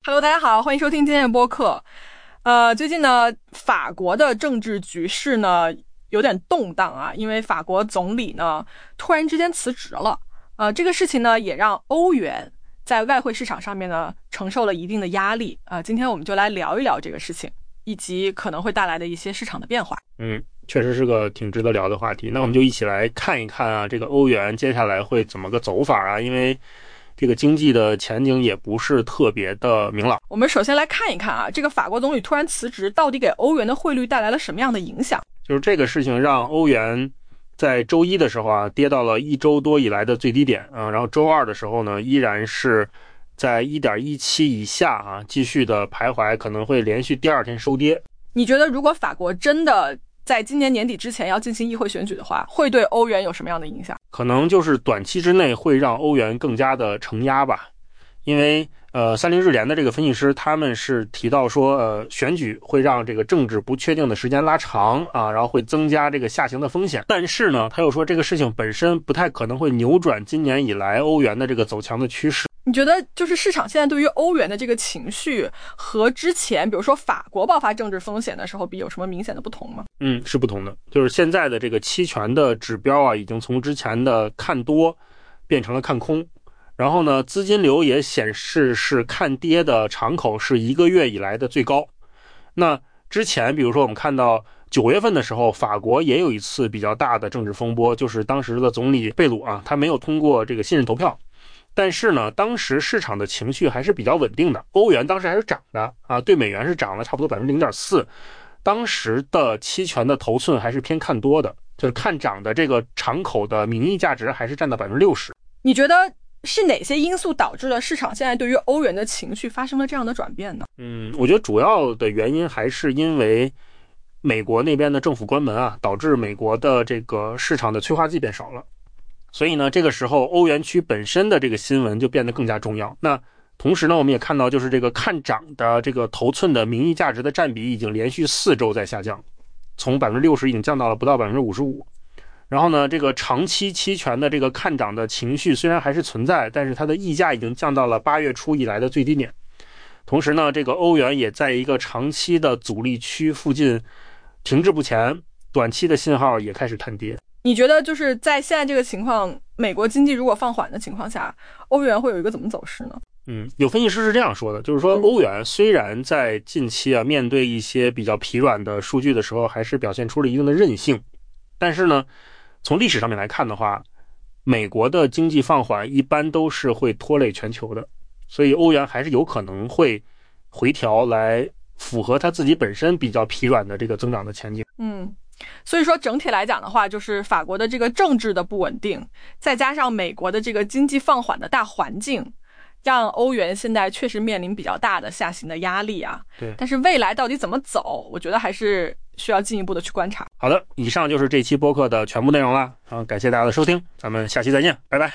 Hello， 大家好，欢迎收听今天的播客。最近呢，法国的政治局势呢有点动荡啊，因为法国总理呢突然之间辞职了。这个事情呢也让欧元在外汇市场上面呢承受了一定的压力。今天我们就来聊一聊这个事情，以及可能会带来的一些市场的变化。 确实是个挺值得聊的话题。那我们就一起来看一看啊，这个欧元接下来会怎么个走法啊？因为这个经济的前景也不是特别的明朗。 我们首先来看一看啊，这个法国总理突然辞职，到底给欧元的汇率带来了什么样的影响？ 就是这个事情让欧元在周一的时候啊，跌到了1周多以来的最低点啊，然后周二的时候呢，依然是在 1.17 以下啊，继续的徘徊，可能会连续第二天收跌。 你觉得如果法国真的在今年年底之前要进行议会选举的话，会对欧元有什么样的影响？ 可能就是短期之内会让欧元更加的承压吧。因为30日联的这个分析师他们是提到说选举会让这个政治不确定的时间拉长啊，然后会增加这个下行的风险。但是呢，他又说这个事情本身不太可能会扭转今年以来欧元的这个走强的趋势。 你觉得就是市场现在对于欧元的这个情绪和之前比如说法国爆发政治风险的时候比有什么明显的不同吗？ 是不同的。就是现在的这个期权的指标啊，已经从之前的看多变成了看空。然后呢，资金流也显示是看跌的敞口是1个月以来的最高。那之前比如说我们看到9月份的时候，法国也有一次比较大的政治风波，就是当时的总理贝鲁啊，他没有通过这个信任投票。但是呢，当时市场的情绪还是比较稳定的，欧元当时还是涨的啊，对美元是涨了差不多 0.4%。当时的期权的头寸还是偏看多的，就是看涨的这个敞口的名义价值还是占到 60%。 你觉得是哪些因素导致了市场现在对于欧元的情绪发生了这样的转变呢？ 我觉得主要的原因还是因为美国那边的政府关门啊，导致美国的这个市场的催化剂变少了。所以呢，这个时候欧元区本身的这个新闻就变得更加重要。那同时呢，我们也看到就是这个看涨的这个头寸的名义价值的占比已经连续4周在下降，从 60% 已经降到了不到 55%。然后呢，这个长期期权的这个看涨的情绪虽然还是存在，但是它的溢价已经降到了8月初以来的最低点。同时呢，这个欧元也在一个长期的阻力区附近停滞不前，短期的信号也开始探跌。 你觉得就是在现在这个情况，美国经济如果放缓的情况下，欧元会有一个怎么走势呢？ 有分析师是这样说的，就是说欧元虽然在近期啊面对一些比较疲软的数据的时候，还是表现出了一定的韧性，但是呢，从历史上面来看的话，美国的经济放缓一般都是会拖累全球的，所以欧元还是有可能会回调来符合它自己本身比较疲软的这个增长的前景。 所以说整体来讲的话，就是法国的这个政治的不稳定，再加上美国的这个经济放缓的大环境，让欧元现在确实面临比较大的下行的压力啊。 对， 但是未来到底怎么走，我觉得还是需要进一步的去观察。 好的，以上就是这期播客的全部内容了。感谢大家的收听，咱们下期再见，拜拜。